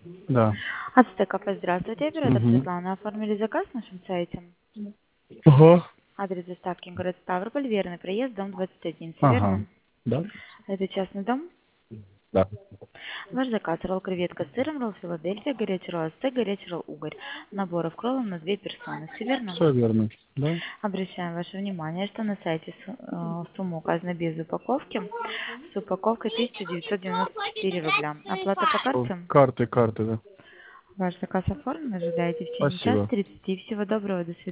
Да. Ацтекафе, здравствуйте, оператор Угу. Светлана. Оформили заказ на нашем сайте. Ага. Адрес доставки город Ставрополь, верный проезд, дом 21, все Ага. верно? Да? Это частный дом. Да. Ваш заказ: ролл креветка с сыром, ролл Филадельфия, горячий ролл ацтек, горячий ролл угорь. Набор в кроллом на 2 персоны, все верно? Все верно. Да? Обращаем ваше внимание, что на сайте сумма указана без упаковки. С упаковкой 1994 рубля. Оплата по Всё. карте. Карты, да. Ваш заказ оформлен, ожидаете в течение часа Спасибо. 30. Всего доброго, до свидания.